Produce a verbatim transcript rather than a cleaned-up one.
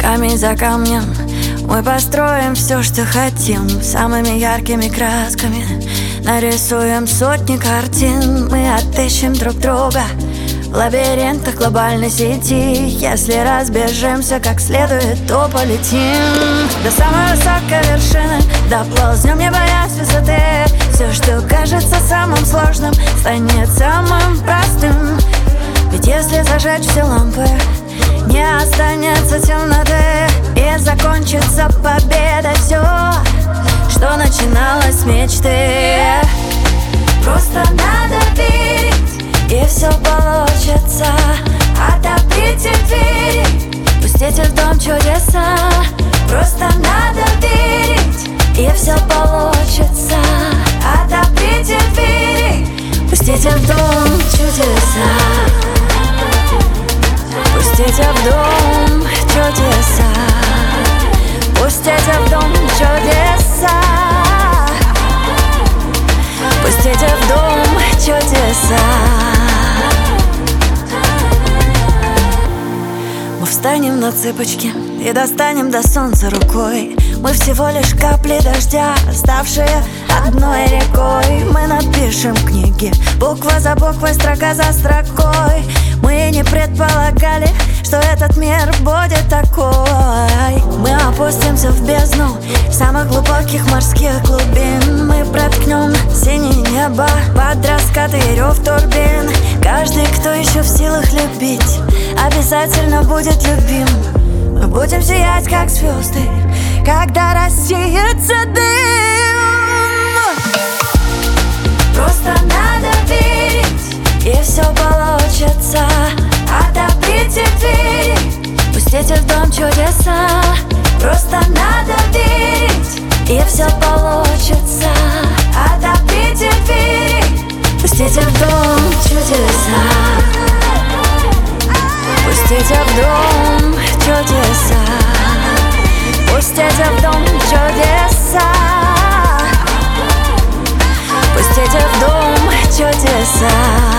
Камень за камнем мы построим все, что хотим. Самыми яркими красками нарисуем сотни картин. Мы отыщем друг друга в лабиринтах глобальной сети. Если разбежимся как следует, то полетим до самой высокой вершины, доползнем, не боясь высоты. Все, что кажется самым сложным, станет самым простым. Ведь если зажечь все лампы, не останется темноты, и закончится победа. Все, что начиналось с мечты. Просто надо верить, и все получится. Отоприте двери, пустите в дом чудеса. Просто надо верить, и все получится. Отоприте двери, пустите в дом чудеса. Пустите в дом чудеса. Пустите в дом чудеса. Пустите в дом чудеса. Мы встанем на цыпочки и достанем до солнца рукой. Мы всего лишь капли дождя, ставшие одной рекой. Мы напишем книги, буква за буквой, строка за строкой. Мы не предполагали, что этот мир будет такой. Мы опустимся в бездну самых глубоких морских глубин. Мы проткнем синее небо под раскаты и рев турбин. Каждый, кто еще в силах любить, обязательно будет любим. Мы будем сиять, как звезды, когда рассеется дым. Просто надо верить, и все получится. Отоприте двери, пустите в дом чудеса. Просто надо верить, и все получится. Отоприте двери, пустите в дом чудеса. Пустите в дом чудеса. Пустите в дом чудеса. Пустите в дом чудеса.